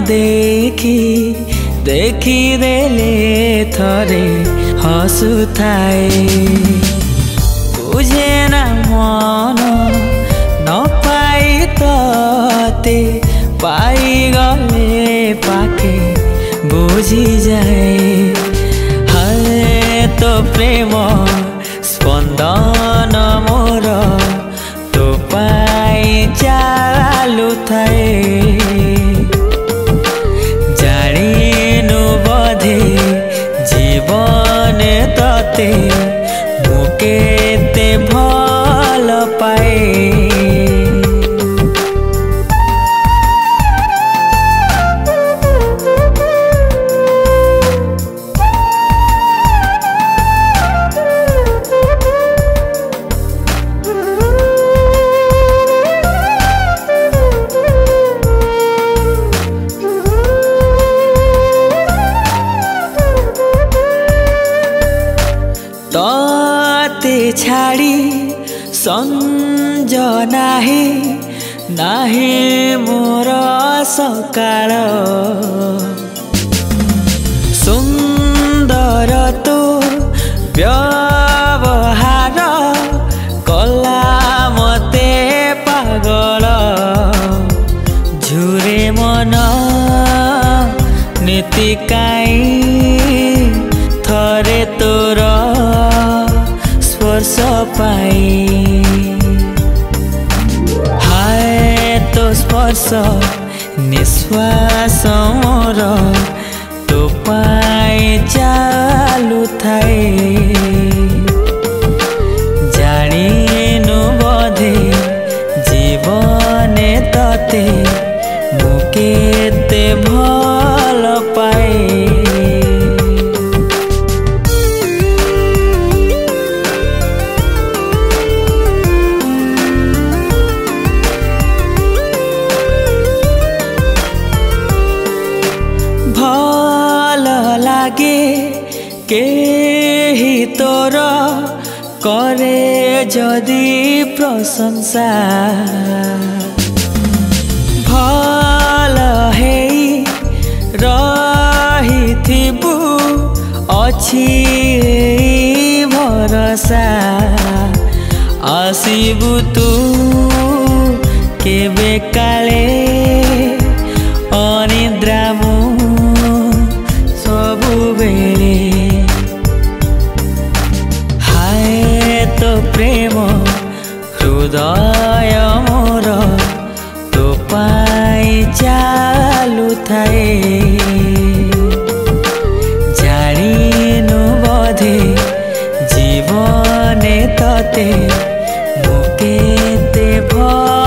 देखी देखी देले थरे हसुथाए बुझे ना मन न पाई तते पाई गले पाके बुझी जाए हाय तो प्रेम स्पंदन मोर तो पाई चालू थाए जाणीनु बधे जीवन तते मुकेते भल पाए तते छाड़ी संज नाही नाही मोर सकाळ सुंदर तो व्यवहार कला मते पागल झुरे मन नीति काई थरे तोर स्पर्श पाई हाय तो स्पर्श निश्वास मोर तो पाई चालू थाए जाणीनु बधे जीवने तते मुकेते भल पाए भल लागे केही तोर करे जदि प्रशंसा भल हेई रहिथिबु अछि भरोसा आसिबु तू केबे काले अनिद्रा मु सबुबेले हाय तो प्रेम हृदय मोर तो पाई चालू थाए जाणीनु बधे जीवने तते मुकेते भल